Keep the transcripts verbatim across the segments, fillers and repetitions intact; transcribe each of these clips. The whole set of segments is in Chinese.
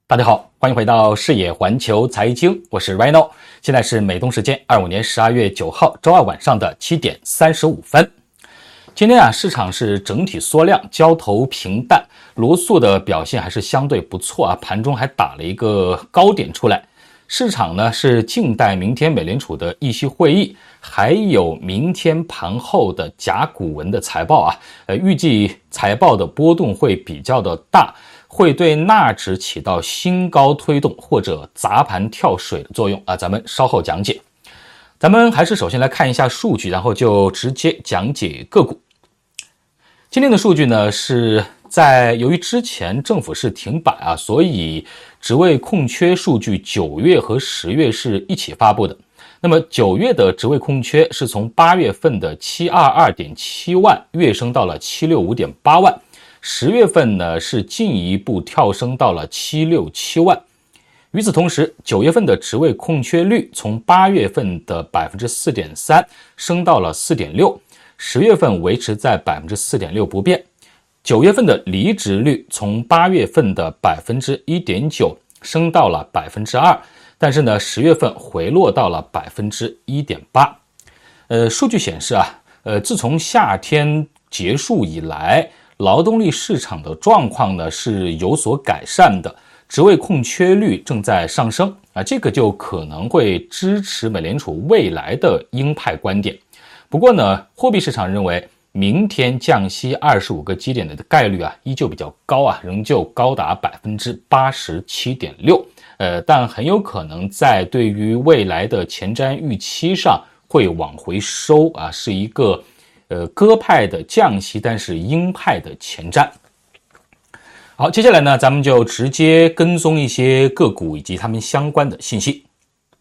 大家好，欢迎回到视野环球财经，我是 Rhino， 现在是美东时间二五年十二月九号周二晚上的七点三十五分。今天啊，市场是整体缩量，交投平淡，罗素的表现还是相对不错啊，盘中还打了一个高点出来。市场呢是静待明天美联储的议息会议，还有明天盘后的甲骨文的财报啊，呃，预计财报的波动会比较的大，会对纳指起到新高推动或者砸盘跳水的作用啊，咱们稍后讲解。咱们还是首先来看一下数据，然后就直接讲解个股。今天的数据呢是在由于之前政府是停摆啊，所以职位空缺数据九月和十月是一起发布的。那么九月的职位空缺是从八月份的七百二十二点七万跃升到了七百六十五点八万，十月份呢是进一步跳升到了七百六十七万。与此同时，九月份的职位空缺率从八月份的 百分之四点三 升到了 四点六， 十月份维持在 百分之四点六 不变。九月份的离职率从八月份的 百分之一点九 升到了 百分之二， 但是呢十月份回落到了 百分之一点八。 呃，数据显示啊，呃，自从夏天结束以来，劳动力市场的状况呢是有所改善的，职位空缺率正在上升啊，这个就可能会支持美联储未来的鹰派观点。不过呢，货币市场认为明天降息二十五个基点的概率啊依旧比较高啊，仍旧高达 百分之八十七点六， 呃，但很有可能在对于未来的前瞻预期上会往回收啊，是一个呃鸽派的降息，但是鹰派的前瞻。好，接下来呢，咱们就直接跟踪一些个股以及他们相关的信息。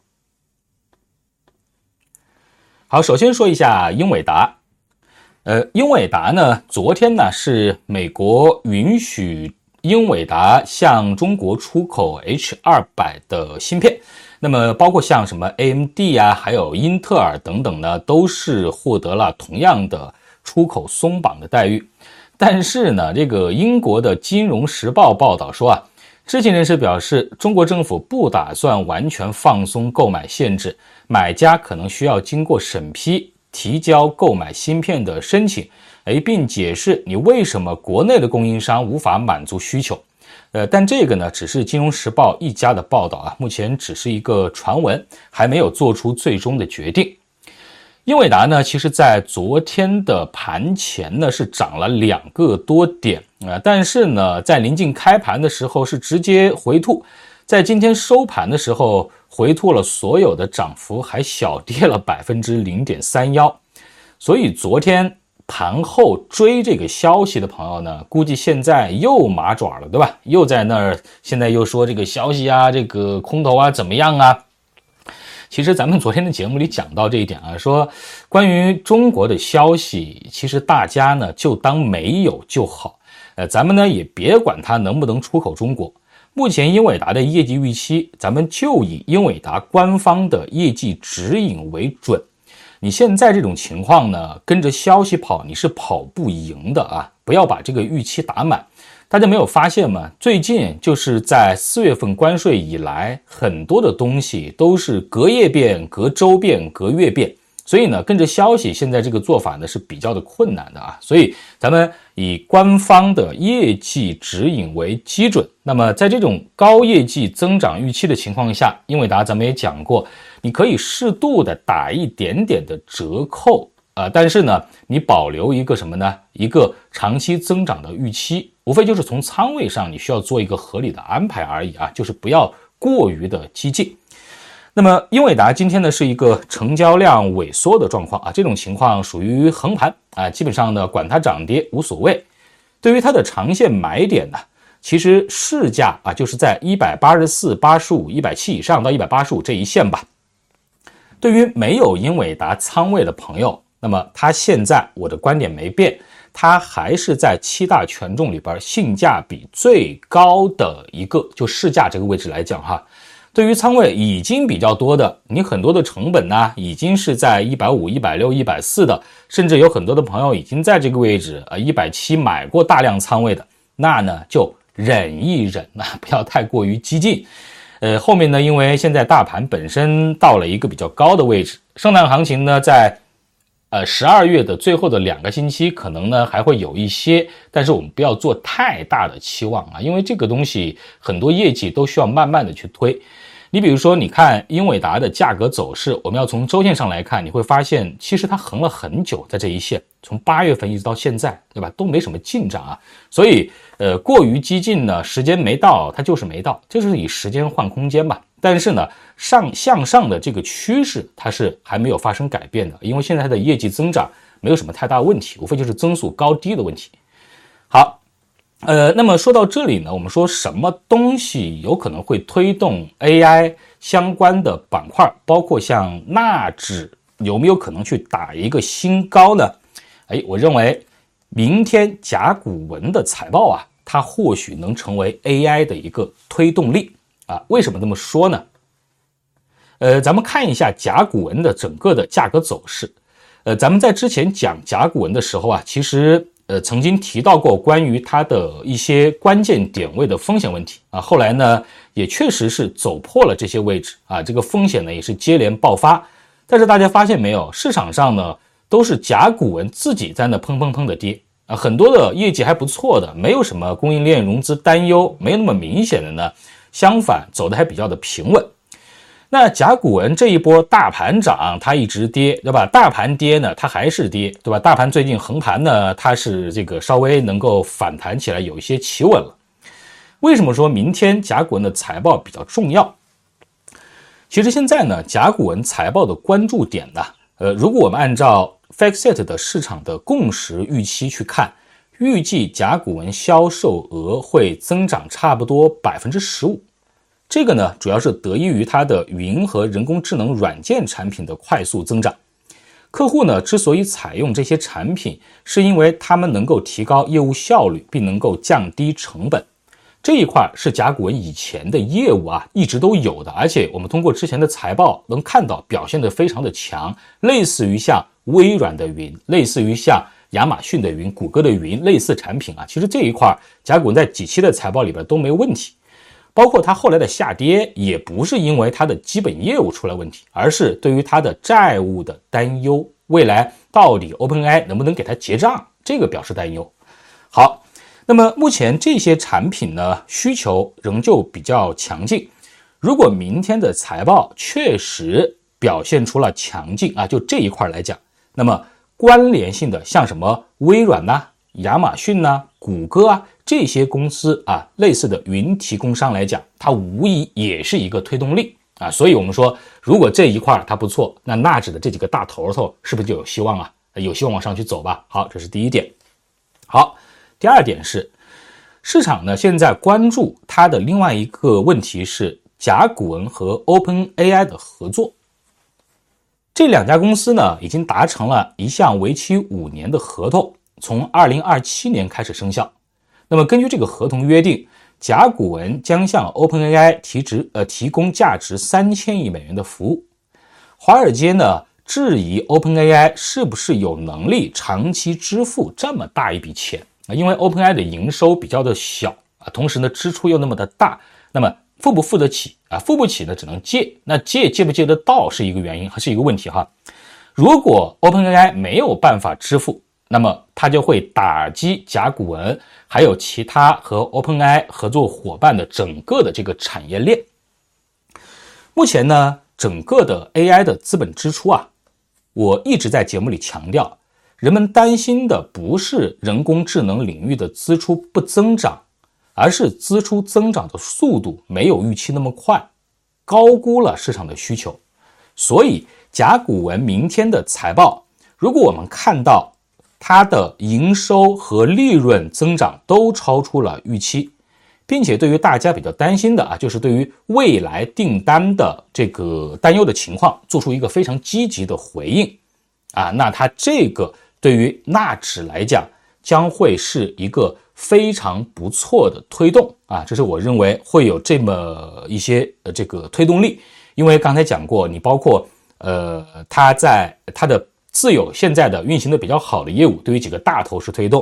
好，首先说一下英伟达。呃，英伟达呢，昨天呢是美国允许英伟达向中国出口 H 二百 的芯片，那么包括像什么 A M D 啊，还有英特尔等等呢，都是获得了同样的出口松绑的待遇。但是呢，这个英国的金融时报报道说啊，知情人士表示，中国政府不打算完全放松购买限制，买家可能需要经过审批提交购买芯片的申请，并解释你为什么国内的供应商无法满足需求。呃，但这个呢，只是金融时报一家的报道啊，目前只是一个传闻，还没有做出最终的决定。英伟达呢，其实在昨天的盘前呢是涨了两个多点啊、呃，但是呢，在临近开盘的时候是直接回吐，在今天收盘的时候回吐了所有的涨幅，还小跌了 百分之零点三一。 所以昨天盘后追这个消息的朋友呢，估计现在又麻爪了，对吧？又在那儿现在又说这个消息啊，这个空头啊怎么样啊。其实咱们昨天的节目里讲到这一点啊，说关于中国的消息，其实大家呢就当没有就好，呃，咱们呢也别管它能不能出口中国。目前英伟达的业绩预期，咱们就以英伟达官方的业绩指引为准。你现在这种情况呢，跟着消息跑，你是跑不赢的啊！不要把这个预期打满。大家没有发现吗？最近就是在四月份关税以来，很多的东西都是隔夜变、隔周变、隔月变，所以呢，跟着消息现在这个做法呢是比较的困难的啊。所以咱们以官方的业绩指引为基准。那么在这种高业绩增长预期的情况下，英伟达咱们也讲过，你可以适度的打一点点的折扣啊、呃，但是呢，你保留一个什么呢？一个长期增长的预期，无非就是从仓位上你需要做一个合理的安排而已啊，就是不要过于的激进。那么英伟达今天呢是一个成交量萎缩的状况啊，这种情况属于横盘啊，基本上呢管它涨跌无所谓。对于它的长线买点呢，其实市价啊就是在一百八十四、八十五、一百七以上到一百八十五这一线吧。对于没有英伟达仓位的朋友，那么它现在我的观点没变，它还是在七大权重里边性价比最高的一个，就市价这个位置来讲哈。对于仓位已经比较多的，你很多的成本呢已经是在一百五、一百六、一百四的，甚至有很多的朋友已经在这个位置呃一百七买过大量仓位的，那呢就忍一忍啊，不要太过于激进。呃，后面呢，因为现在大盘本身到了一个比较高的位置，圣诞行情呢，在呃十二月的最后的两个星期，可能呢还会有一些，但是我们不要做太大的期望啊，因为这个东西很多业绩都需要慢慢的去推。你比如说，你看英伟达的价格走势，我们要从周线上来看，你会发现其实它横了很久，在这一线，从八月份一直到现在，对吧？都没什么进展啊。所以，呃，过于激进呢，时间没到，它就是没到，就是以时间换空间吧。但是呢，上向上的这个趋势，它是还没有发生改变的，因为现在它的业绩增长没有什么太大问题，无非就是增速高低的问题。好。呃，那么说到这里呢，我们说什么东西有可能会推动 A I 相关的板块，包括像纳指有没有可能去打一个新高呢？哎，我认为明天甲骨文的财报啊，它或许能成为 A I 的一个推动力啊。为什么这么说呢？呃，咱们看一下甲骨文的整个的价格走势。呃，咱们在之前讲甲骨文的时候啊，其实呃，曾经提到过关于它的一些关键点位的风险问题啊，后来呢，也确实是走破了这些位置啊，这个风险呢也是接连爆发。但是大家发现没有，市场上呢都是甲骨文自己在那砰砰砰的跌啊，很多的业绩还不错的，没有什么供应链融资担忧，没有那么明显的呢，相反走的还比较的平稳。那甲骨文这一波大盘涨，它一直跌，对吧？大盘跌呢，它还是跌，对吧？大盘最近横盘呢，它是这个稍微能够反弹起来，有一些企稳了。为什么说明天甲骨文的财报比较重要？其实现在呢，甲骨文财报的关注点呢，呃，如果我们按照 FactSet 的市场的共识预期去看，预计甲骨文销售额会增长差不多 百分之十五。这个呢，主要是得益于它的云和人工智能软件产品的快速增长。客户呢，之所以采用这些产品，是因为他们能够提高业务效率，并能够降低成本。这一块是甲骨文以前的业务啊，一直都有的，而且我们通过之前的财报能看到表现得非常的强，类似于像微软的云，类似于像亚马逊的云、谷歌的云类似产品啊，其实这一块甲骨文在几期的财报里边都没问题。包括它后来的下跌，也不是因为它的基本业务出了问题，而是对于它的债务的担忧，未来到底 OpenAI 能不能给它结账，这个表示担忧。好，那么目前这些产品呢，需求仍旧比较强劲。如果明天的财报确实表现出了强劲啊，就这一块来讲，那么关联性的像什么微软呐、啊、亚马逊呐、啊、谷歌啊，这些公司啊，类似的云提供商来讲，它无疑也是一个推动力啊。所以我们说，如果这一块它不错，那纳指的这几个大头头是不是就有希望啊？有希望往上去走吧。好，这是第一点。好，第二点是，市场呢现在关注它的另外一个问题是甲骨文和 OpenAI 的合作。这两家公司呢已经达成了一项为期五年的合同，从二零二七年开始生效。那么根据这个合同约定，甲骨文将向 OpenAI 提值呃提供价值三千亿美元的服务。华尔街呢质疑 OpenAI 是不是有能力长期支付这么大一笔钱啊？因为 OpenAI 的营收比较的小啊，同时呢支出又那么的大，那么付不付得起啊？付不起呢只能借，那借借不借得到是一个原因，还是一个问题哈。如果 OpenAI 没有办法支付，那么它就会打击甲骨文还有其他和 OpenAI 合作伙伴的整个的这个产业链。目前呢，整个的 A I 的资本支出啊，我一直在节目里强调，人们担心的不是人工智能领域的支出不增长，而是支出增长的速度没有预期那么快，高估了市场的需求。所以甲骨文明天的财报，如果我们看到它的营收和利润增长都超出了预期，并且对于大家比较担心的啊，就是对于未来订单的这个担忧的情况，做出一个非常积极的回应啊，那它这个对于纳指来讲，将会是一个非常不错的推动啊，这是我认为会有这么一些呃这个推动力，因为刚才讲过，你包括呃它在它的自有现在的运行的比较好的业务，对于几个大头是推动。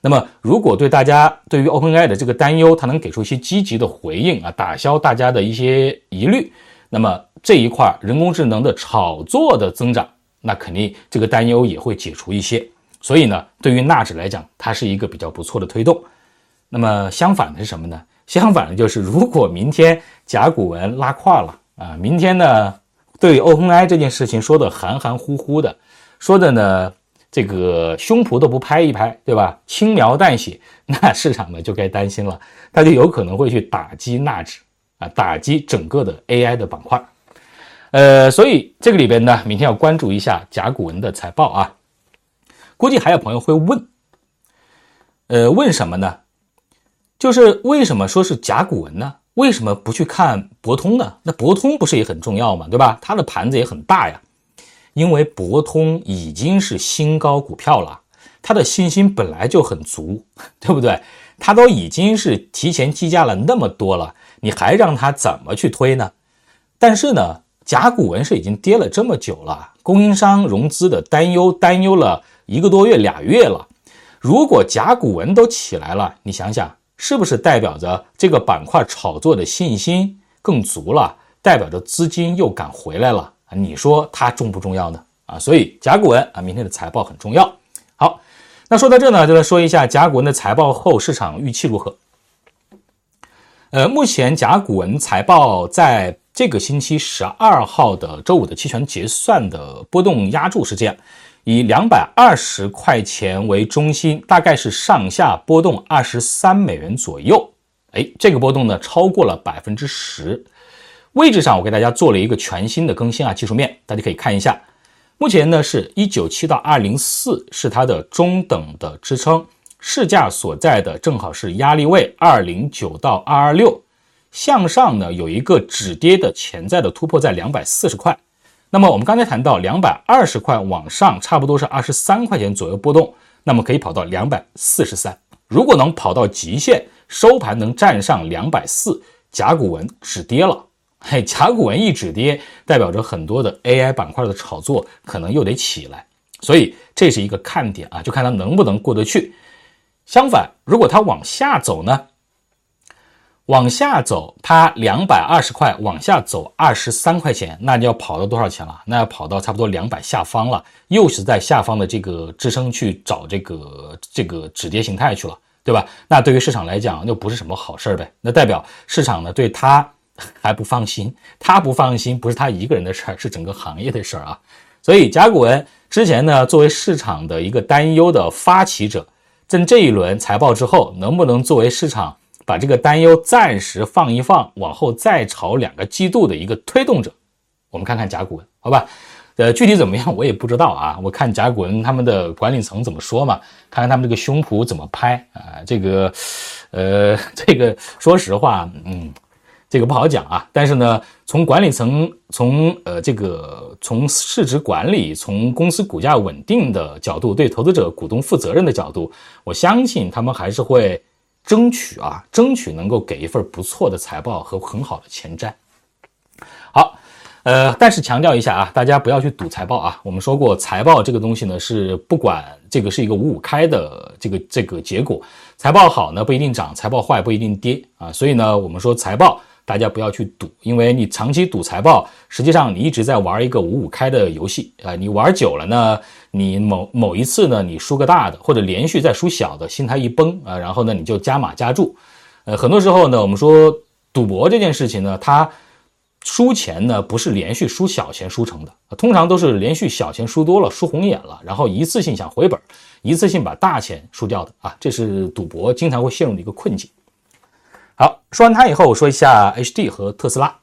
那么如果对大家对于 OpenAI 的这个担忧，它能给出一些积极的回应啊，打消大家的一些疑虑，那么这一块人工智能的炒作的增长，那肯定这个担忧也会解除一些。所以呢，对于纳指来讲，它是一个比较不错的推动。那么相反的是什么呢？相反的就是如果明天甲骨文拉胯了啊，明天呢对 OpenAI 这件事情说的含含糊糊的，说的呢这个胸脯都不拍一拍，对吧？轻描淡写，那市场呢就该担心了，它就有可能会去打击纳指啊，打击整个的 A I 的板块。呃，所以这个里边呢，明天要关注一下甲骨文的财报啊。估计还有朋友会问，呃，问什么呢？就是为什么说是甲骨文呢？为什么不去看博通呢？那博通不是也很重要吗？对吧？它的盘子也很大呀。因为博通已经是新高股票了，它的信心本来就很足，对不对？它都已经是提前计价了那么多了，你还让它怎么去推呢？但是呢，甲骨文是已经跌了这么久了，供应商融资的担忧担忧了一个多月俩月了。如果甲骨文都起来了，你想想是不是代表着这个板块炒作的信心更足了，代表着资金又敢回来了？你说它重不重要呢？啊，所以甲骨文啊，明天的财报很重要。好，那说到这呢，就来说一下甲骨文的财报后市场预期如何。呃，目前甲骨文财报在这个星期十二号的周五的期权结算的波动压注是这样，以两百二十块钱为中心，大概是上下波动二十三美元左右。哎，这个波动呢超过了 百分之十。位置上我给大家做了一个全新的更新啊，技术面大家可以看一下。目前呢是一百九十七到二百零四是它的中等的支撑，市价所在的正好是压力位二百零九到二百二十六，向上呢有一个止跌的潜在的突破在两百四十块。那么我们刚才谈到两百二十块往上差不多是二十三块钱左右波动，那么可以跑到两百四十三。如果能跑到极限，收盘能站上两百四十，甲骨文止跌了。嘿，甲骨文一止跌，代表着很多的 A I 板块的炒作可能又得起来，所以这是一个看点啊，就看它能不能过得去。相反，如果它往下走呢？往下走，它两百二十块往下走二十三块钱，那你要跑到多少钱了？那要跑到差不多两百下方了，又是在下方的这个支撑去找这个这个止跌形态去了，对吧？那对于市场来讲，又不是什么好事呗。那代表市场呢对它还不放心，他不放心不是他一个人的事儿，是整个行业的事儿啊。所以甲骨文之前呢，作为市场的一个担忧的发起者，在这一轮财报之后，能不能作为市场把这个担忧暂时放一放，往后再炒两个季度的一个推动者？我们看看甲骨文，好吧？呃，具体怎么样我也不知道啊。我看甲骨文他们的管理层怎么说嘛，看看他们这个胸脯怎么拍啊。这个，呃，这个说实话，嗯。这个不好讲啊，但是呢，从管理层、从呃这个从市值管理、从公司股价稳定的角度，对投资者、股东负责任的角度，我相信他们还是会争取啊，争取能够给一份不错的财报和很好的前瞻。好，呃，但是强调一下啊，大家不要去赌财报啊。我们说过，财报这个东西呢，是不管这个是一个五五开的这个这个结果，财报好呢不一定涨，财报坏不一定跌啊。所以呢，我们说财报，大家不要去赌，因为你长期赌财报，实际上你一直在玩一个五五开的游戏啊、呃。你玩久了呢，你某某一次呢，你输个大的，或者连续再输小的，心态一崩啊、呃，然后呢，你就加码加注。呃，很多时候呢，我们说赌博这件事情呢，它输钱呢不是连续输小钱输成的，通常都是连续小钱输多了，输红眼了，然后一次性想回本，一次性把大钱输掉的啊，这是赌博经常会陷入的一个困境。好，说完它以后，我说一下 H D 和特斯拉。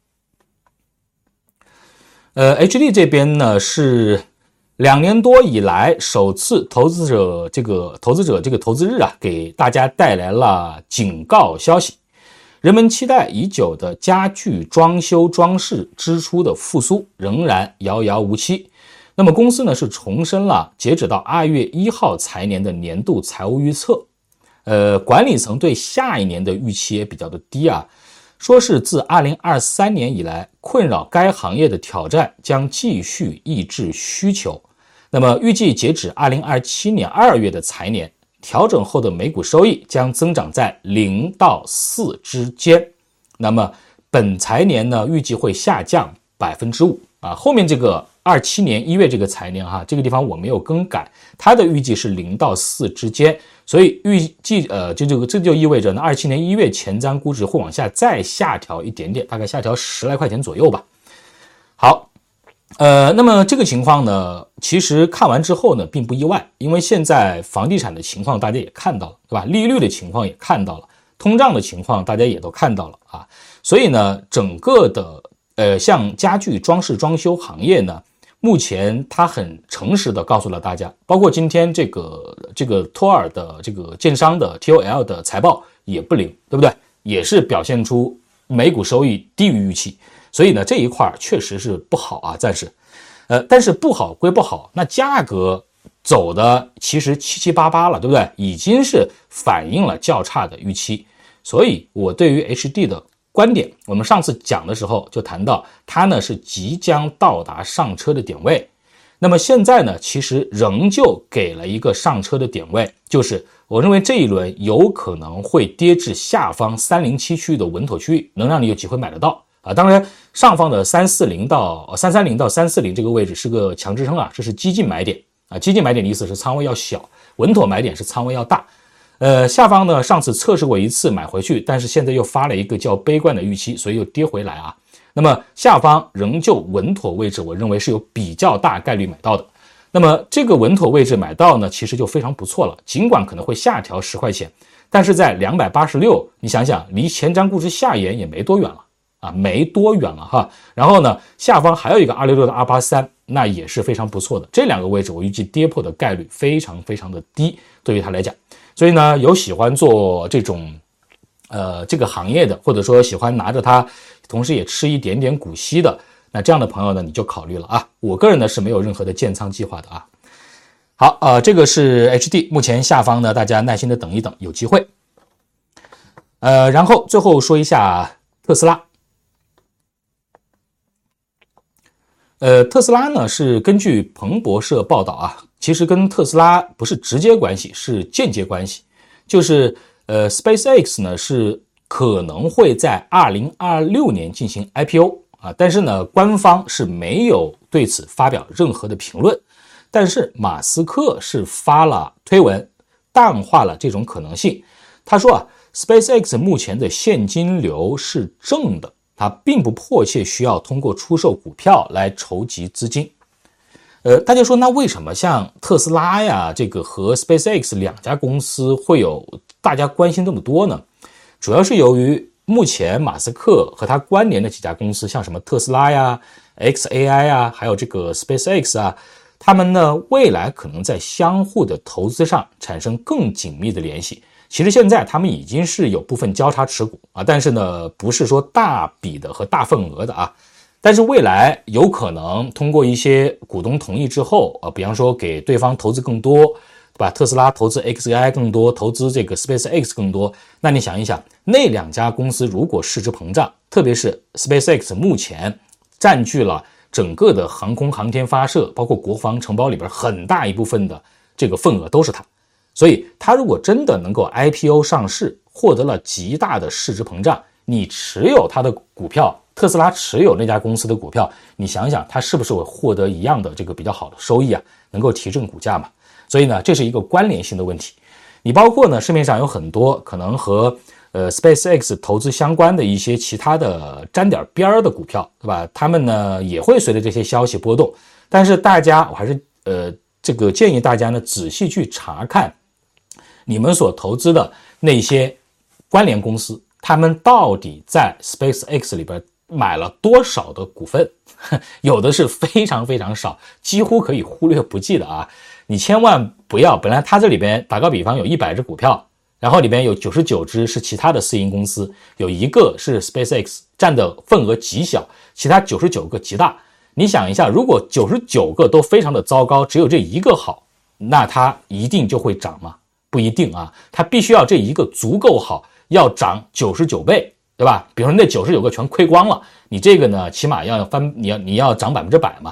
呃 ，H D 这边呢是两年多以来首次投资者这个投资者这个投资日啊，给大家带来了警告消息。人们期待已久的家具装修装饰支出的复苏仍然遥遥无期。那么公司呢是重申了截止到二月一号财年的年度财务预测。呃，管理层对下一年的预期也比较的低啊，说是自二零二三年以来，困扰该行业的挑战将继续抑制需求。那么预计截止二零二七年二月的财年， 调整后的每股收益将增长在零到四之间。那么本财年呢，预计会下降百分之五啊。后面这个二七年一月这个财年哈，这个地方我没有更改，它的预计是零到四之间，所以预计呃，这就这就意味着呢，二七年一月前瞻估值会往下再下调一点点，大概下调十来块钱左右吧。好。呃，那么这个情况呢，其实看完之后呢，并不意外，因为现在房地产的情况大家也看到了，对吧？利率的情况也看到了，通胀的情况大家也都看到了啊。所以呢，整个的呃，像家具装饰装修行业呢，目前它很诚实的告诉了大家，包括今天这个这个托尔的这个建商的 T O L 的财报也不灵，对不对？也是表现出每股收益低于预期。所以呢，这一块确实是不好啊，暂时，呃，但是不好归不好，那价格走的其实七七八八了，对不对？已经是反映了较差的预期。所以我对于 H D 的观点，我们上次讲的时候就谈到，它呢是即将到达上车的点位。那么现在呢，其实仍旧给了一个上车的点位，就是我认为这一轮有可能会跌至下方三零七区域的稳妥区域，能让你有机会买得到。啊，当然，上方的三四零到三三零到三四零这个位置是个强支撑啊，这是激进买点啊。激进买点的意思是仓位要小，稳妥买点是仓位要大。呃，下方呢，上次测试过一次买回去，但是现在又发了一个较悲观的预期，所以又跌回来啊。那么下方仍旧稳妥位置，我认为是有比较大概率买到的。那么这个稳妥位置买到呢，其实就非常不错了，尽管可能会下调十块钱，但是在两百八十六，你想想，离前瞻估值下沿也没多远了。啊，没多远了哈，然后呢，下方还有一个二六六的二八三，那也是非常不错的。这两个位置我预计跌破的概率非常非常的低，对于它来讲。所以呢，有喜欢做这种呃这个行业的，或者说喜欢拿着它，同时也吃一点点股息的，那这样的朋友呢，你就考虑了啊。我个人呢是没有任何的建仓计划的啊。好，呃，这个是 H D， 目前下方呢，大家耐心的等一等，有机会。呃，然后最后说一下特斯拉。呃，特斯拉呢是根据彭博社报道啊，其实跟特斯拉不是直接关系，是间接关系。就是呃 ，SpaceX 呢是可能会在二零二六年进行 I P O 啊，但是呢，官方是没有对此发表任何的评论。但是马斯克是发了推文，淡化了这种可能性。他说啊 ，SpaceX 目前的现金流是正的。它并不迫切需要通过出售股票来筹集资金。呃，大家说那为什么像特斯拉呀，这个和 SpaceX 两家公司会有大家关心这么多呢？主要是由于目前马斯克和他关联的几家公司，像什么特斯拉呀、X A I 啊，还有这个 SpaceX 啊，他们呢未来可能在相互的投资上产生更紧密的联系。其实现在他们已经是有部分交叉持股啊，但是呢，不是说大笔的和大份额的啊。但是未来有可能通过一些股东同意之后啊，比方说给对方投资更多，对吧？特斯拉投资 X A I 更多，投资这个 SpaceX 更多。那你想一想，那两家公司如果市值膨胀，特别是 SpaceX 目前占据了整个的航空航天发射，包括国防承包里边很大一部分的这个份额都是它。所以他如果真的能够 I P O 上市，获得了极大的市值膨胀，你持有他的股票，特斯拉持有那家公司的股票，你想想他是不是会获得一样的这个比较好的收益啊，能够提振股价嘛？所以呢，这是一个关联性的问题。你包括呢，市面上有很多可能和呃 SpaceX 投资相关的一些其他的沾点边儿的股票，对吧？他们呢也会随着这些消息波动，但是大家我还是呃这个建议大家呢仔细去查看你们所投资的那些关联公司，他们到底在 SpaceX 里边买了多少的股份？有的是非常非常少，几乎可以忽略不计的啊！你千万不要，本来它这里边打个比方有一百只股票，然后里边有九十九只是其他的私营公司，有一个是 SpaceX 占的份额极小，其他九十九个极大。你想一下，如果九十九个都非常的糟糕，只有这一个好，那它一定就会涨吗？不一定啊，它必须要这一个足够好，要涨九十九倍，对吧？比如说那九十九个全亏光了，你这个呢起码要翻，你要你要涨百分之百嘛，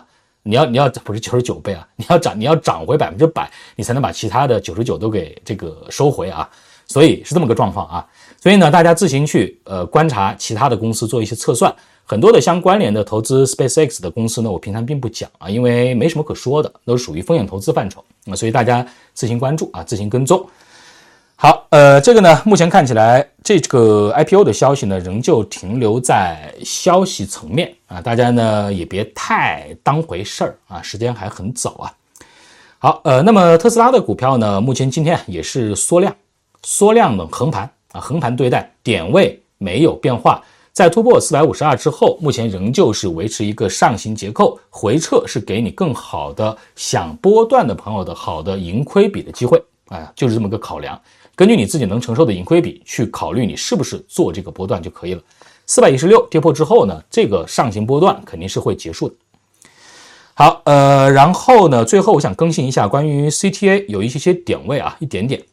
你要你要不是九十九倍啊，你要涨你要涨回百分之百，你才能把其他的九十九都给这个收回啊。所以是这么个状况啊。所以呢，大家自行去呃观察其他的公司做一些测算。很多的相关联的投资 SpaceX 的公司呢，我平常并不讲啊，因为没什么可说的，都是属于风险投资范畴啊，所以大家自行关注啊，自行跟踪。好，呃，这个呢，目前看起来这个 I P O 的消息呢，仍旧停留在消息层面啊，大家呢也别太当回事儿啊，时间还很早啊。好，呃，那么特斯拉的股票呢，目前今天也是缩量，缩量的横盘啊，横盘对待，点位没有变化。在突破四百五十二之后，目前仍旧是维持一个上行结构，回撤是给你更好的想波段的朋友的好的盈亏比的机会啊，就是这么个考量。根据你自己能承受的盈亏比去考虑你是不是做这个波段就可以了。四百一十六跌破之后呢，这个上行波段肯定是会结束的。好，呃，然后呢，最后我想更新一下关于 C T A 有一些些点位啊，一点点。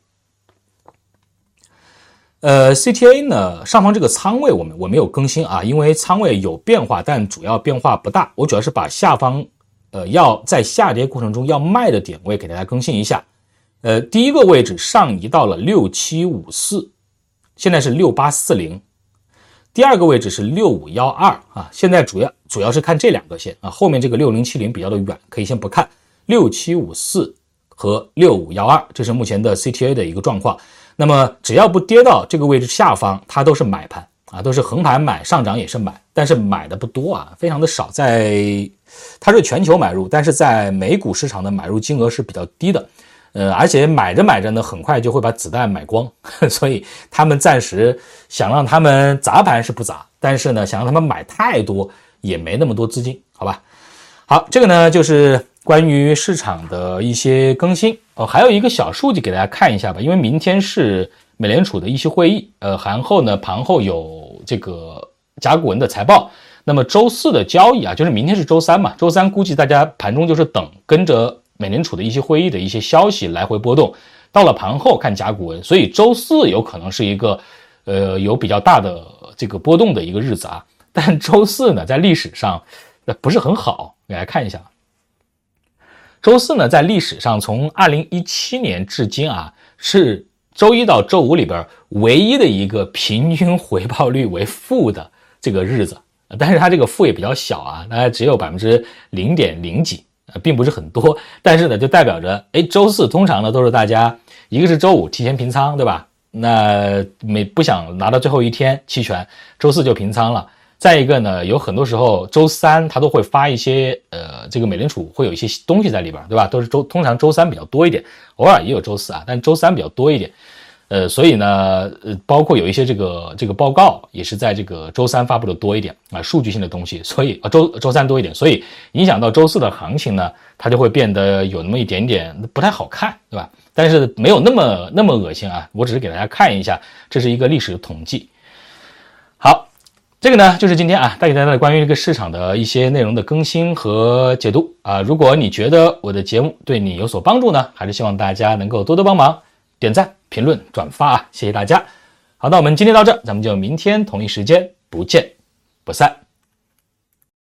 呃 ，C T A 呢，上方这个仓位我们我没有更新啊，因为仓位有变化，但主要变化不大。我主要是把下方呃要在下跌过程中要卖的点位给大家更新一下。呃，第一个位置上移到了六七五四，现在是六八四零。第二个位置是六五一二啊，现在主要主要是看这两个线啊，后面这个六零七零比较的远，可以先不看。六七五四和六五一二，这是目前的 C T A 的一个状况。那么只要不跌到这个位置下方，它都是买盘啊，都是横盘买，上涨也是买，但是买的不多啊，非常的少。在它是全球买入，但是在美股市场的买入金额是比较低的，呃，而且买着买着呢，很快就会把子弹买光，所以他们暂时想让他们砸盘是不砸，但是呢，想让他们买太多也没那么多资金，好吧？好，这个呢就是关于市场的一些更新哦，还有一个小数据给大家看一下吧，因为明天是美联储的议息会议，呃，然后呢盘后有这个甲骨文的财报，那么周四的交易啊，就是明天是周三嘛，周三估计大家盘中就是等跟着美联储的议息会议的一些消息来回波动，到了盘后看甲骨文，所以周四有可能是一个呃有比较大的这个波动的一个日子啊，但周四呢在历史上不是很好，给大家看一下。周四呢，在历史上从二零一七年至今啊，是周一到周五里边唯一的一个平均回报率为负的这个日子，但是它这个负也比较小啊，大概只有百分之零点零几，并不是很多，但是呢，就代表着，哎，周四通常呢都是大家一个是周五提前平仓，对吧？那没不想拿到最后一天期权，周四就平仓了。再一个呢，有很多时候周三它都会发一些呃，这个美联储会有一些东西在里边，对吧？都是周通常周三比较多一点，偶尔也有周四啊，但周三比较多一点。呃，所以呢，呃，包括有一些这个这个报告也是在这个周三发布的多一点啊，数据性的东西，所以啊周周三多一点，所以影响到周四的行情呢，它就会变得有那么一点点不太好看，对吧？但是没有那么那么恶心啊，我只是给大家看一下，这是一个历史的统计。好。这个呢，就是今天啊，带给大家的关于这个市场的一些内容的更新和解读啊。如果你觉得我的节目对你有所帮助呢，还是希望大家能够多多帮忙，点赞、评论、转发啊，谢谢大家。好，那我们今天到这，咱们就明天同一时间不见不散。